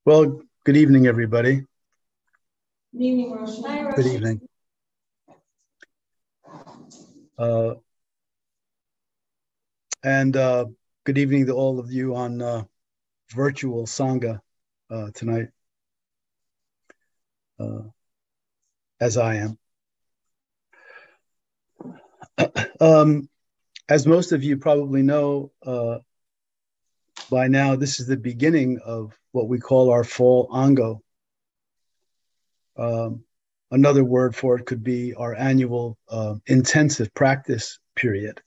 Well, good evening, everybody. Good evening, Roshi. Hi, Good Roshi. evening. And good evening to all of you on virtual Sangha tonight, as I am. As most of you probably know by now, this is the beginning of what we call our fall Ango. Another word for it could be our annual intensive practice period.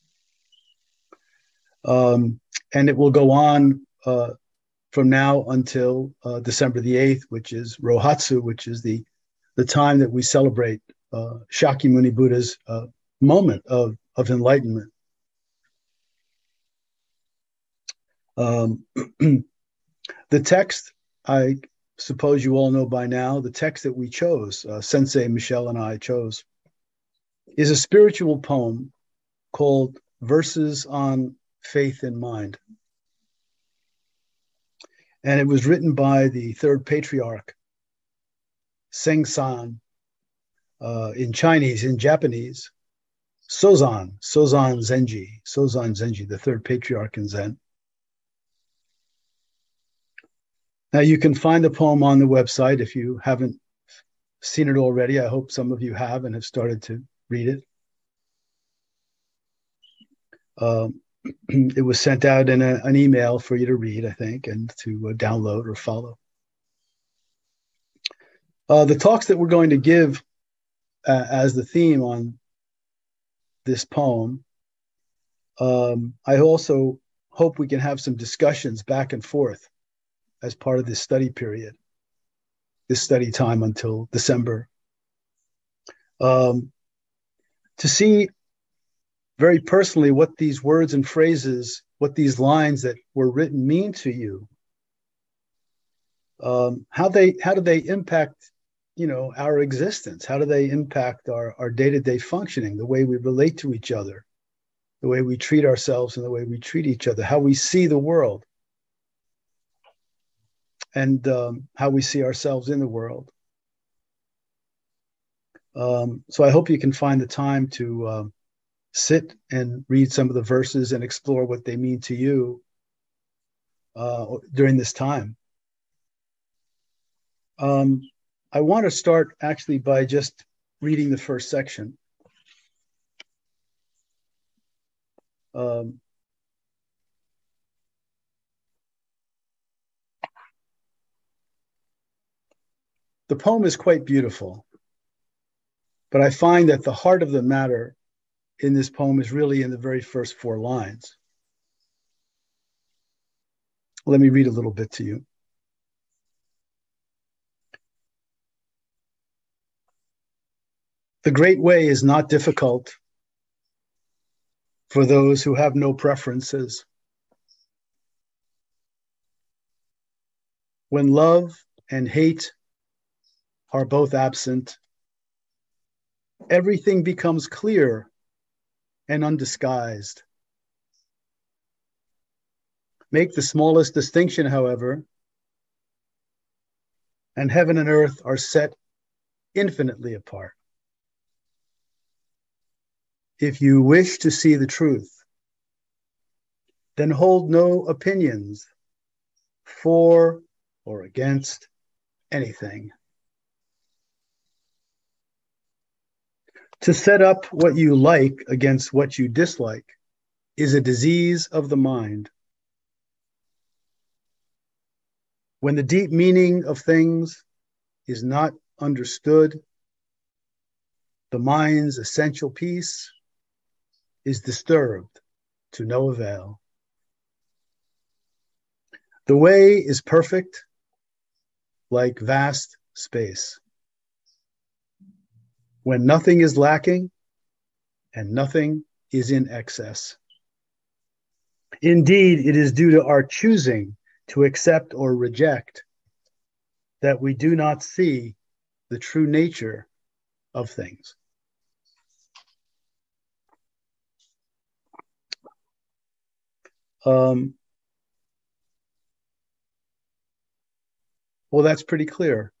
And it will go on from now until December the 8th, which is Rohatsu, which is the time that we celebrate Shakyamuni Buddha's moment of enlightenment. The text, I suppose you all know by now, the text that we chose, Sensei Michelle and I chose, is a spiritual poem called Verses on Faith in Mind. And it was written by the third patriarch, Sengsan, in Chinese, in Japanese, Sozan Zenji, the third patriarch in Zen. Now you can find the poem on the website if you haven't seen it already. I hope some of you have and have started to read it. It was sent out in an email for you to read, I think, and to download or follow. The talks that we're going to give as the theme on this poem, I also hope we can have some discussions back and forth as part of this study period, this study time until December. To see very personally what these words and phrases, what these lines that were written mean to you, how do they impact, our existence? How do they impact our day-to-day functioning, the way we relate to each other, the way we treat ourselves and the way we treat each other, how we see the world, and how we see ourselves in the world. So I hope you can find the time to sit and read some of the verses and explore what they mean to you during this time. I want to start actually by just reading the first section. The poem is quite beautiful, but I find that the heart of the matter in this poem is really in the very first 4 lines. Let me read a little bit to you. The great way is not difficult for those who have no preferences. When love and hate are both absent, everything becomes clear and undisguised. Make the smallest distinction, however, and heaven and earth are set infinitely apart. If you wish to see the truth, then hold no opinions for or against anything. To set up what you like against what you dislike is a disease of the mind. When the deep meaning of things is not understood, the mind's essential peace is disturbed to no avail. The way is perfect, like vast space, when nothing is lacking and nothing is in excess. Indeed, it is due to our choosing to accept or reject that we do not see the true nature of things. Well, that's pretty clear.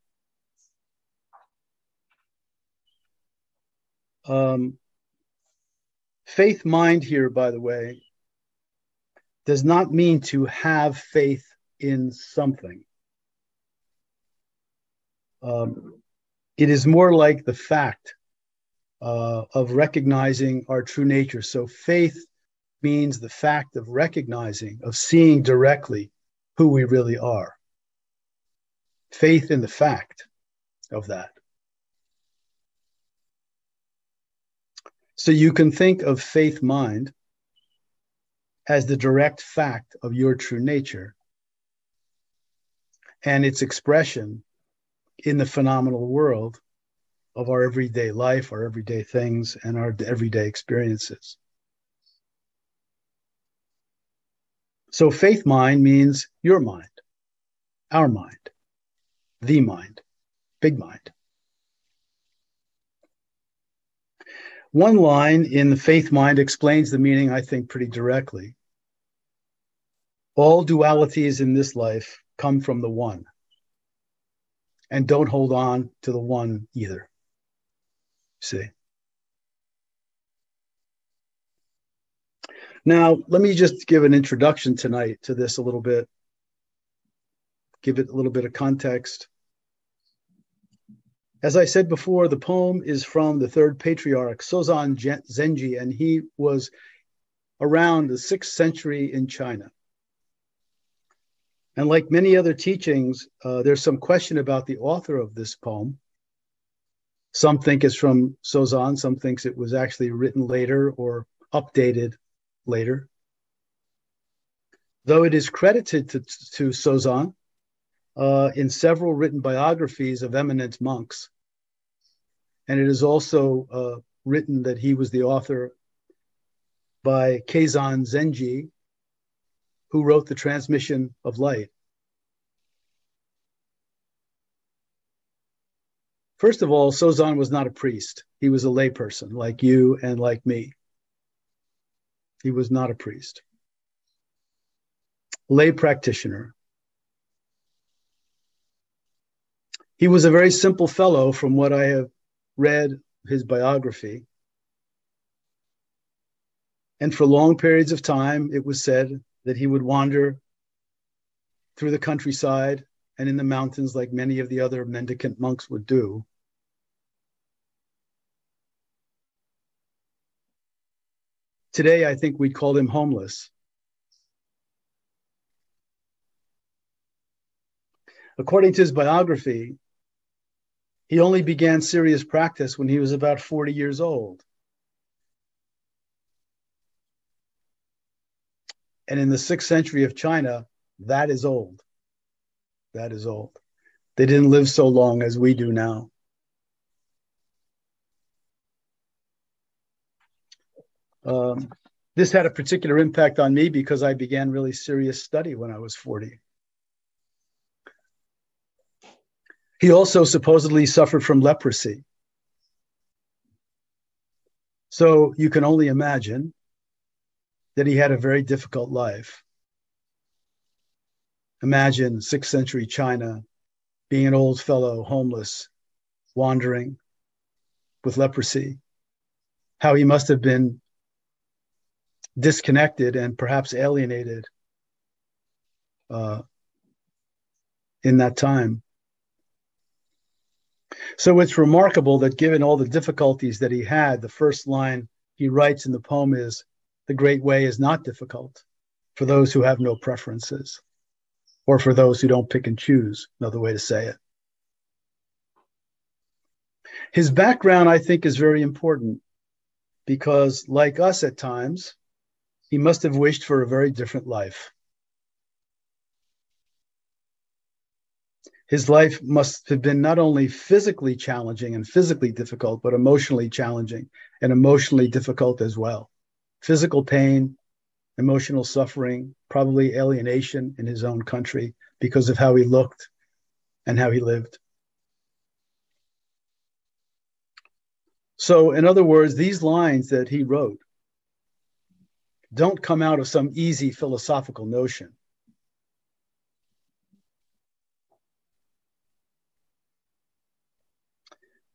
Faith mind here, by the way, does not mean to have faith in something. It is more like the fact of recognizing our true nature. So faith means the fact of recognizing, of seeing directly who we really are. Faith in the fact of that. So you can think of faith mind as the direct fact of your true nature and its expression in the phenomenal world of our everyday life, our everyday things, and our everyday experiences. So faith mind means your mind, our mind, the mind, big mind. One line in the faith mind explains the meaning, I think, pretty directly. All dualities in this life come from the one. And don't hold on to the one either. See? Now, let me just give an introduction tonight to this a little bit. Give it a little bit of context. As I said before, the poem is from the third patriarch, Sozan Zenji, and he was around the 6th century in China. And like many other teachings, there's some question about the author of this poem. Some think it's from Sozan, some thinks it was actually written later or updated later. Though it is credited to Sozan, in several written biographies of eminent monks. And it is also written that he was the author by Keizan Zenji, who wrote The Transmission of Light. First of all, Sozan was not a priest. He was a layperson like you and like me. He was not a priest. Lay practitioner. He was a very simple fellow from what I have read his biography. And for long periods of time, it was said that he would wander through the countryside and in the mountains like many of the other mendicant monks would do. Today, I think we'd call him homeless. According to his biography, he only began serious practice when he was about 40 years old. And in the 6th century of China, that is old. That is old. They didn't live so long as we do now. This had a particular impact on me because I began really serious study when I was 40. He also supposedly suffered from leprosy. So you can only imagine that he had a very difficult life. Imagine 6th century China, being an old fellow, homeless, wandering with leprosy, how he must have been disconnected and perhaps alienated in that time. So it's remarkable that given all the difficulties that he had, the first line he writes in the poem is, "The great way is not difficult for those who have no preferences," or for those who don't pick and choose, another way to say it. His background, I think, is very important because, like us at times, he must have wished for a very different life. His life must have been not only physically challenging and physically difficult, but emotionally challenging and emotionally difficult as well. Physical pain, emotional suffering, probably alienation in his own country because of how he looked and how he lived. So, in other words, these lines that he wrote don't come out of some easy philosophical notion.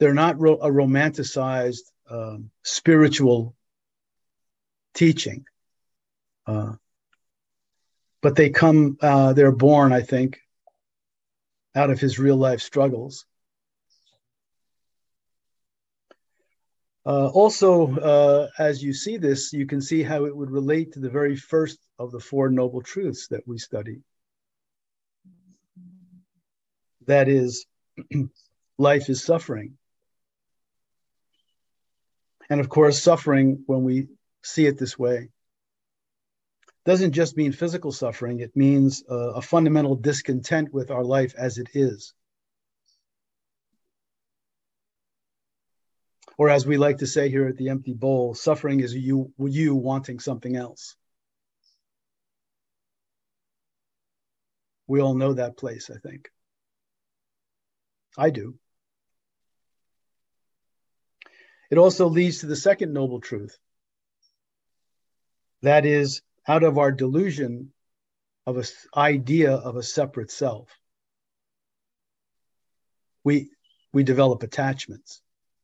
They're not a romanticized spiritual teaching, but they come, they're born, I think, out of his real life struggles. Also, as you see this, you can see how it would relate to the very first of the Four Noble Truths that we study. That is, life is suffering. And of course, suffering, when we see it this way, doesn't just mean physical suffering. It means a fundamental discontent with our life as it is. Or as we like to say here at the Empty Bowl, suffering is you wanting something else. We all know that place, I think. I do. It also leads to the second noble truth. That is, out of our delusion of an idea of a separate self, we develop attachments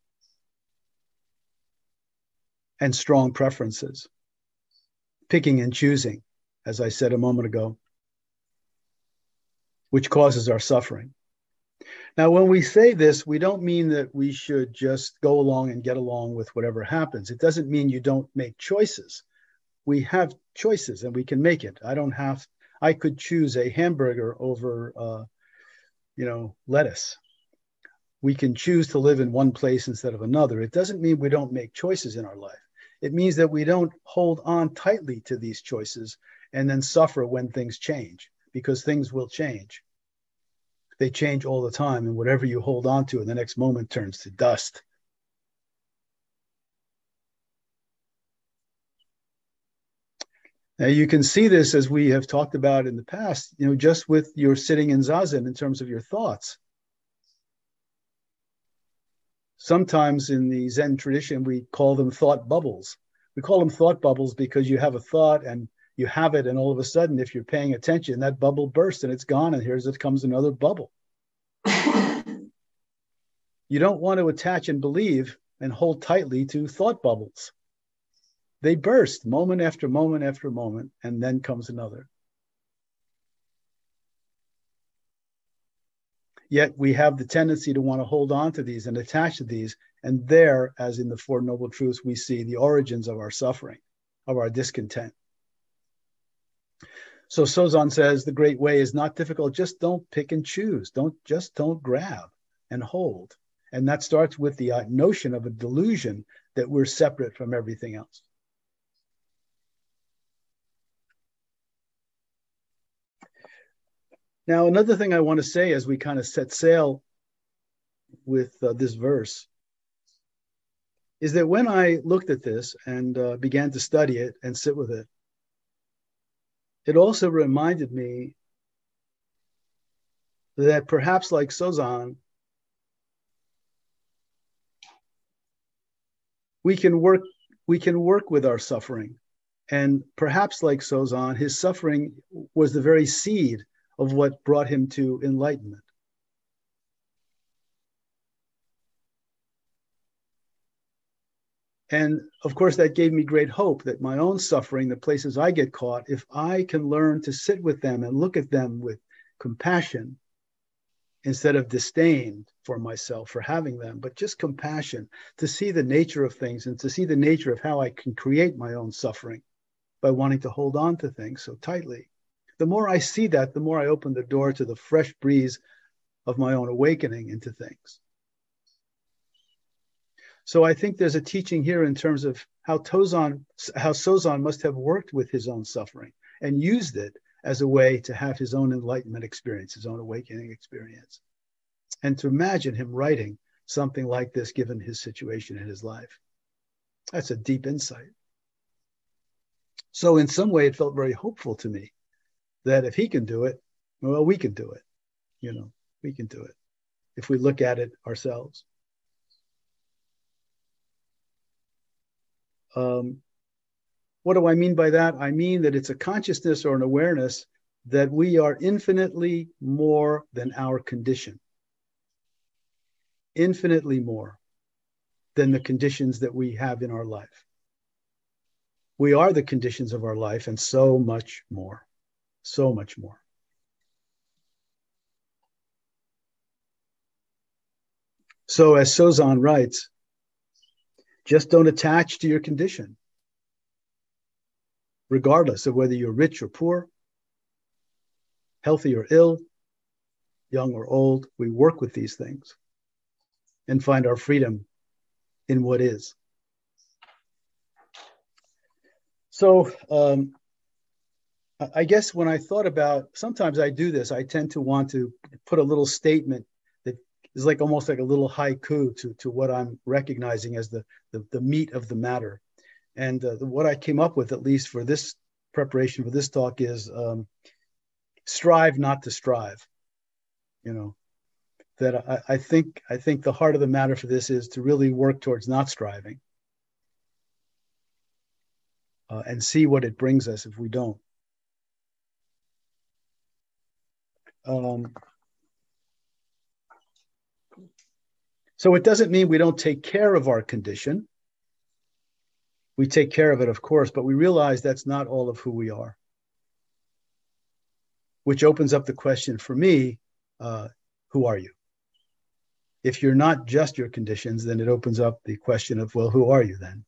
and strong preferences, picking and choosing, as I said a moment ago, which causes our suffering. Now, when we say this, we don't mean that we should just go along and get along with whatever happens. It doesn't mean you don't make choices. We have choices and we can make it. I could choose a hamburger over, lettuce. We can choose to live in one place instead of another. It doesn't mean we don't make choices in our life. It means that we don't hold on tightly to these choices and then suffer when things change, because things will change. They change all the time, and whatever you hold on to in the next moment turns to dust. Now, you can see this, as we have talked about in the past, just with your sitting in Zazen in terms of your thoughts. Sometimes in the Zen tradition, we call them thought bubbles. We call them thought bubbles because you have a thought and you have it, and all of a sudden, if you're paying attention, that bubble bursts and it's gone, and here's it comes another bubble. You don't want to attach and believe and hold tightly to thought bubbles. They burst moment after moment after moment, and then comes another. Yet we have the tendency to want to hold on to these and attach to these, and there, as in the Four Noble Truths, we see the origins of our suffering, of our discontent. So Sozan says the great way is not difficult. Just don't pick and choose. Don't grab and hold. And that starts with the notion of a delusion that we're separate from everything else. Now, another thing I want to say as we kind of set sail with this verse is that when I looked at this and began to study it and sit with it, it also reminded me that perhaps like Sozan, we can work with our suffering. And perhaps like Sozan, his suffering was the very seed of what brought him to enlightenment. And of course, that gave me great hope that my own suffering, the places I get caught, if I can learn to sit with them and look at them with compassion instead of disdain for myself for having them, but just compassion to see the nature of things and to see the nature of how I can create my own suffering by wanting to hold on to things so tightly. The more I see that, the more I open the door to the fresh breeze of my own awakening into things. So I think there's a teaching here in terms of how Sozan must have worked with his own suffering and used it as a way to have his own enlightenment experience, his own awakening experience. And to imagine him writing something like this, given his situation in his life. That's a deep insight. So in some way, it felt very hopeful to me that if he can do it, well, we can do it. We can do it if we look at it ourselves. What do I mean by that? I mean that it's a consciousness or an awareness that we are infinitely more than our condition. infinitely more than the conditions that we have in our life. We are the conditions of our life and so much more, so much more. So as Sozan writes, just don't attach to your condition, regardless of whether you're rich or poor, healthy or ill, young or old. We work with these things and find our freedom in what is. So I guess when I thought about, sometimes I do this, I tend to want to put a little statement that is like almost like a little haiku to what I'm recognizing as the meat of the matter. And what I came up with, at least for this preparation for this talk, is strive not to strive. You know, that I think the heart of the matter for this is to really work towards not striving and see what it brings us if we don't. So it doesn't mean we don't take care of our condition. We take care of it, of course, but we realize that's not all of who we are. Which opens up the question for me, who are you? If you're not just your conditions, then it opens up the question of, well, who are you then?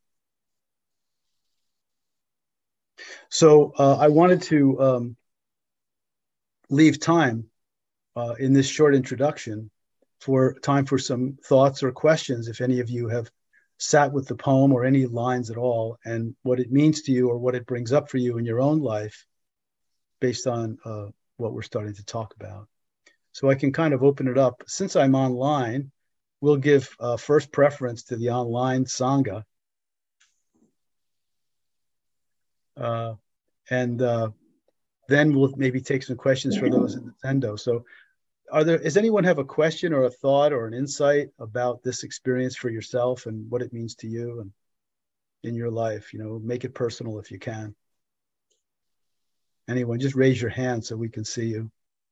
So I wanted to leave time in this short introduction for time for some thoughts or questions, if any of you have sat with the poem or any lines at all, and what it means to you or what it brings up for you in your own life based on what we're starting to talk about. So I can kind of open it up. Since I'm online, we'll give first preference to the online Sangha. And then we'll maybe take some questions for those in the Zendo. So does anyone have a question or a thought or an insight about this experience for yourself and what it means to you and in your life? You know, make it personal if you can. Anyone, just raise your hand so we can see you.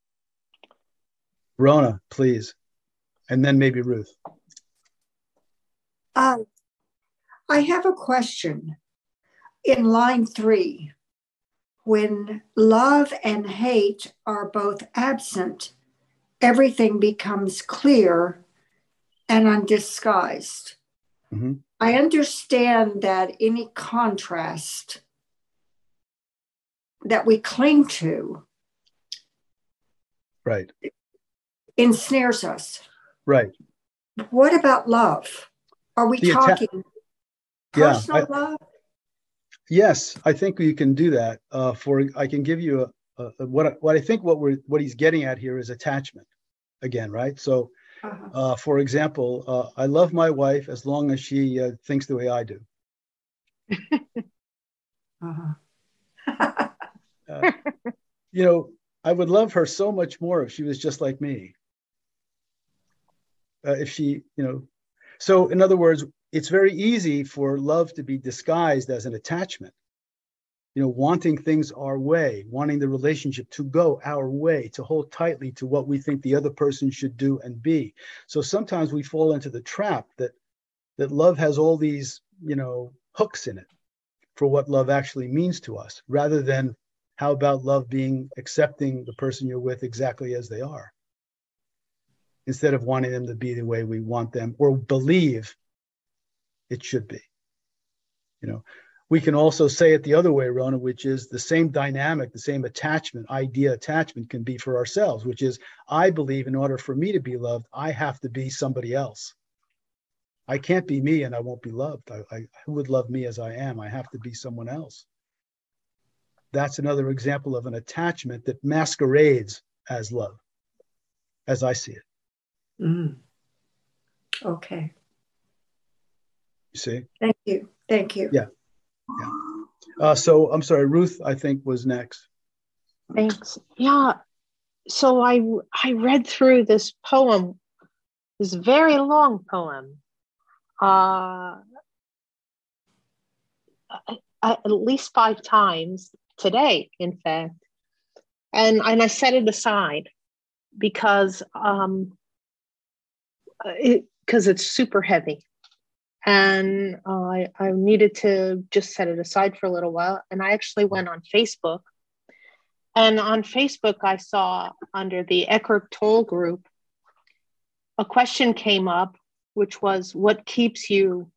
Rona, please. And then maybe Ruth. I have a question. In line 3, when love and hate are both absent, everything becomes clear and undisguised. Mm-hmm. I understand that any contrast that we cling to, right, ensnares us. Right. What about love? Are we talking personal love? Yes, I think you can do that. I can give you what I think what he's getting at here is attachment again, right? So, for example, I love my wife as long as she thinks the way I do. You know, I would love her so much more if she was just like me. If she, you know, so in other words, it's very easy for love to be disguised as an attachment. You know, wanting things our way, wanting the relationship to go our way, to hold tightly to what we think the other person should do and be. So sometimes we fall into the trap that love has all these, you know, hooks in it for what love actually means to us, rather than how about love being accepting the person you're with exactly as they are, instead of wanting them to be the way we want them or believe it should be. You know, we can also say it the other way, Rona, which is the same dynamic, the same attachment can be for ourselves, which is, I believe in order for me to be loved, I have to be somebody else. I can't be me and I won't be loved. Who would love me as I am? I have to be someone else. That's another example of an attachment that masquerades as love, as I see it. Mm. Okay. You see? Thank you. Thank you. Yeah. So I'm sorry, Ruth, I think, was next. Thanks. Yeah. So I read through this poem, this very long poem, at least 5 times today, in fact. And I set it aside because because it's super heavy. And I needed to just set it aside for a little while. And I actually went on Facebook. And on Facebook, I saw under the Eckhart Tolle group, a question came up, which was, what keeps you,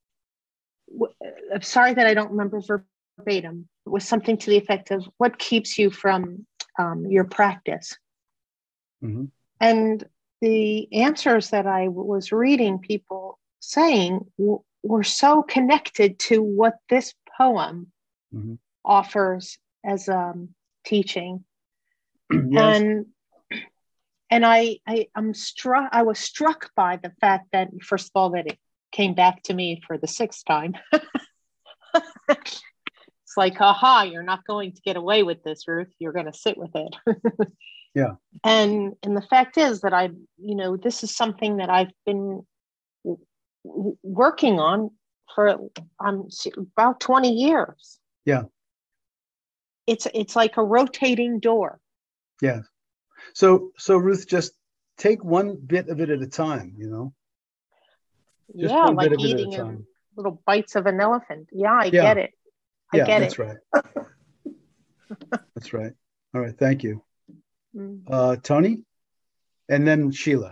I'm sorry that I don't remember verbatim. It was something to the effect of, what keeps you from your practice? Mm-hmm. And the answers that I was reading people saying were so connected to what this poem mm-hmm. offers as teaching. Yes. And I was struck by the fact that, first of all, that it came back to me for the 6th time. It's like, aha, you're not going to get away with this, Ruth. You're going to sit with it. Yeah. And the fact is that this is something that I've been working on for about 20 years. Yeah. It's like a rotating door. Yeah. So Ruth, just take one bit of it at a time, Just yeah, one like bit of eating it at a time. Little bites of an elephant. Yeah, I get it. I get that's it. Right. That's right. All right. Thank you. Mm. Tony, and then Sheila.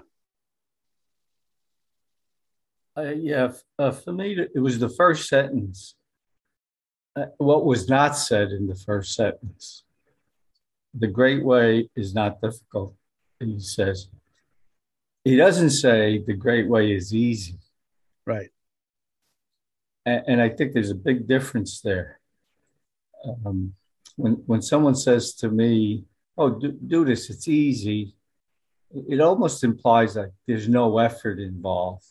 For me, it was the first sentence. What was not said in the first sentence. The great way is not difficult, he says. He doesn't say the great way is easy. Right. And I think there's a big difference there. When someone says to me, oh, do this, it's easy, it almost implies like there's no effort involved.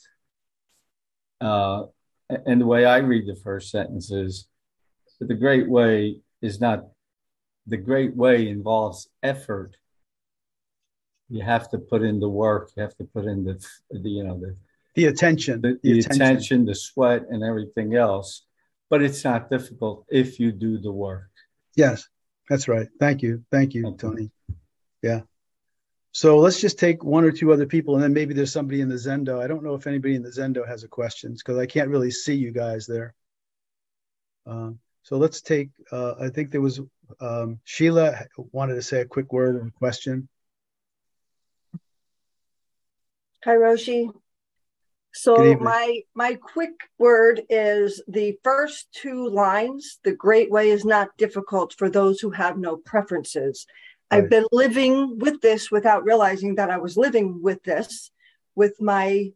And the way I read the first sentence is that the great way is not, the great way involves effort. You have to put in the work, you have to put in the attention, the attention, the sweat and everything else, but it's not difficult if you do the work. Yes, that's right. Thank you, Tony. Yeah. So let's just take one or two other people, and then maybe there's somebody in the Zendo. I don't know if anybody in the Zendo has a question because I can't really see you guys there. So let's take, I think there was Sheila wanted to say a quick word or a question. Hi, Roshi. So my quick word is the first 2 lines, the great way is not difficult for those who have no preferences. Right. I've been living with this without realizing that I was living with this, with my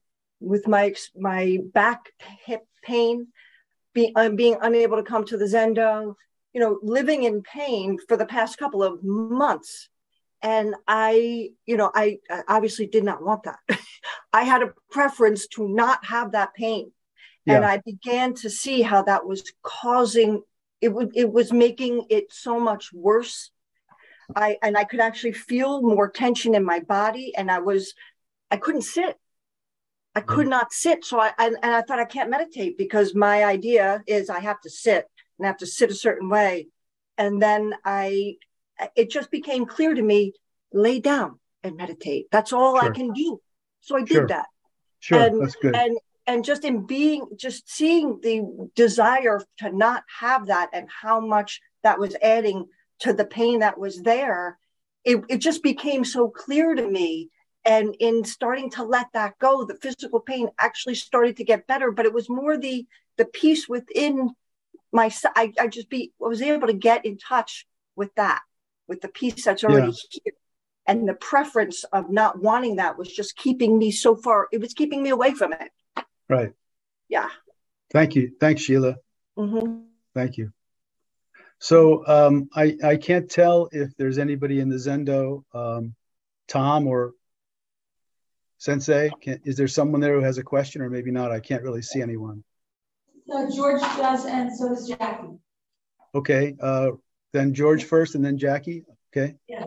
back, hip pain, being unable to come to the Zendo, living in pain for the past couple of months. And I obviously did not want that. I had a preference to not have that pain. Yeah. And I began to see how that was causing, it was making it so much worse. I could actually feel more tension in my body, and I couldn't sit. I could not sit. So I thought I can't meditate because my idea is I have to sit and I have to sit a certain way. And then it just became clear to me, lay down and meditate. That's all I can do. So I did that. Sure, and, that's good. And just seeing the desire to not have that and how much that was adding to the pain that was there, it just became so clear to me. And in starting to let that go, the physical pain actually started to get better, but it was more the peace within myself. I was able to get in touch with that, with the peace that's already here. And the preference of not wanting that was just keeping me so far. It was keeping me away from it. Right. Yeah. Thank you. Thanks, Sheila. Mm-hmm. Thank you. So I can't tell if there's anybody in the Zendo, Tom or Sensei. Is there someone there who has a question, or maybe not? I can't really see anyone. George does, and so does Jackie. Okay. Then George first, and then Jackie. Okay. Yeah.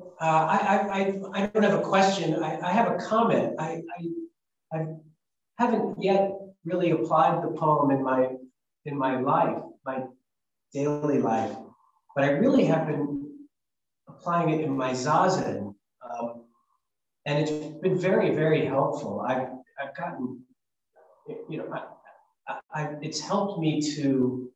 I don't have a question. I have a comment. I haven't yet really applied the poem in my life, my daily life, but I really have been applying it in my Zazen, and it's been very, very helpful. I've gotten, you know, it's helped me to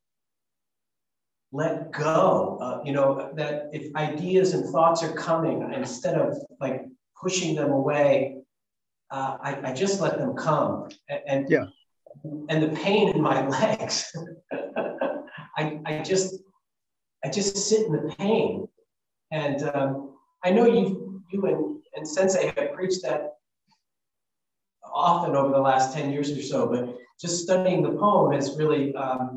let go, you know, that if ideas and thoughts are coming, instead of like pushing them away, I just let them come. And Yeah. And the pain in my legs, I just sit in the pain. And I know you and Sensei have preached that often over the last 10 years or so, but just studying the poem has really,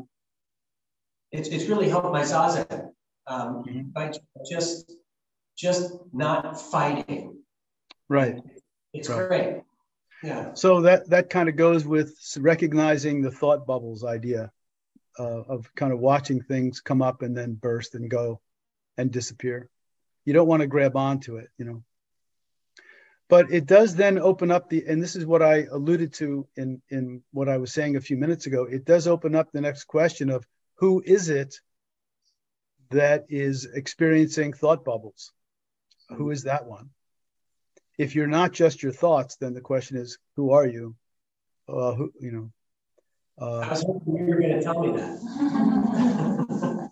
it's really helped my zazen by just not fighting. Right. It's right. great. Yeah. So that kind of goes with recognizing the thought bubbles idea of kind of watching things come up and then burst and go and disappear. You don't want to grab onto it, you know. But it does then open up and this is what I alluded to in what I was saying a few minutes ago, it does open up the next question of who is it that is experiencing thought bubbles? Who is that one? If you're not just your thoughts, then the question is, who are you? Who, you know? I was hoping you were going to tell me that.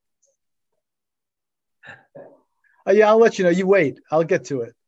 Yeah, I'll let you know. You wait. I'll get to it.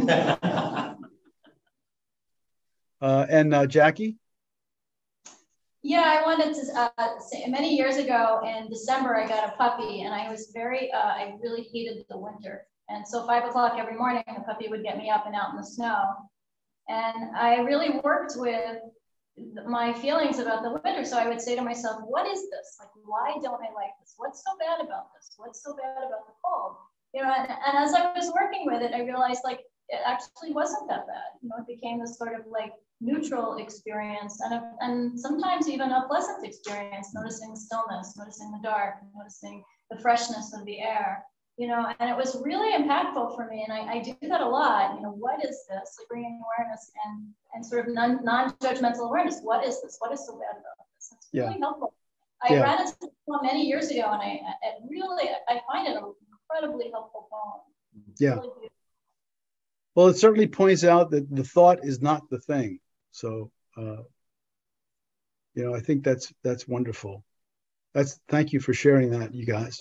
And Jackie? Yeah, I wanted to say many years ago in December, I got a puppy and I was I really hated the winter. And so 5 o'clock every morning, the puppy would get me up and out in the snow. And I really worked with my feelings about the winter. So I would say to myself, what is this? Like, why don't I like this? What's so bad about this? What's so bad about the cold? You know, and as I was working with it, I realized like, it actually wasn't that bad. You know, it became this sort of like neutral experience and sometimes even a pleasant experience, noticing the stillness, noticing the dark, noticing the freshness of the air. You know, and it was really impactful for me. And I do that a lot. You know, what is this? Like bringing awareness and sort of non-judgmental awareness. What is this? What is so bad about this? It's really helpful. I ran into this poem many years ago, and I find it an incredibly helpful poem. Yeah. Really well, it certainly points out that the thought is not the thing. So, you know, I think that's wonderful. Thank you for sharing that, you guys.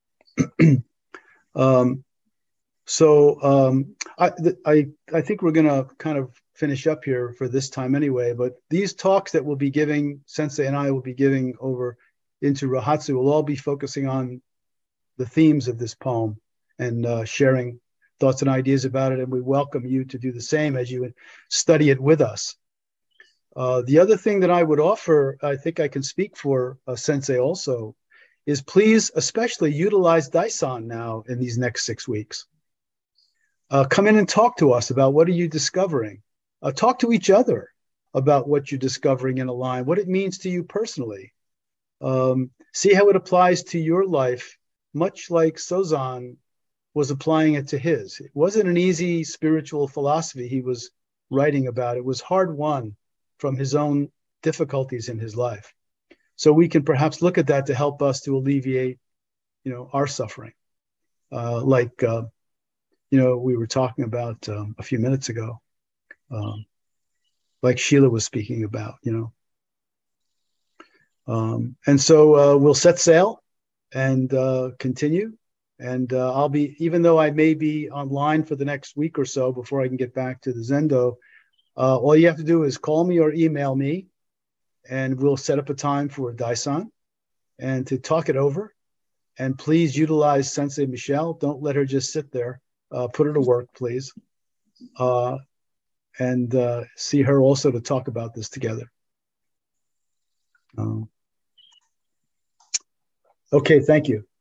I think we're going to kind of finish up here for this time anyway, but these talks that we'll be giving, Sensei and I will be giving over into Rohatsu will all be focusing on the themes of this poem and sharing thoughts and ideas about it. And we welcome you to do the same as you study it with us. The other thing that I would offer, I think I can speak for Sensei also, is please especially utilize Daison now in these next 6 weeks. Come in and talk to us about what are you discovering. Talk to each other about what you're discovering in a line, what it means to you personally. See how it applies to your life, much like Sozan was applying it to his. It wasn't an easy spiritual philosophy he was writing about. It was hard won from his own difficulties in his life. So we can perhaps look at that to help us to alleviate, you know, our suffering. You know, we were talking about a few minutes ago, like Sheila was speaking about, you know. And so we'll set sail and continue. And I'll be, even though I may be online for the next week or so before I can get back to the Zendo, all you have to do is call me or email me, and we'll set up a time for Daison and to talk it over. And please utilize Sensei Michelle. Don't let her just sit there. Put her to work, please. And see her also to talk about this together. Okay, thank you.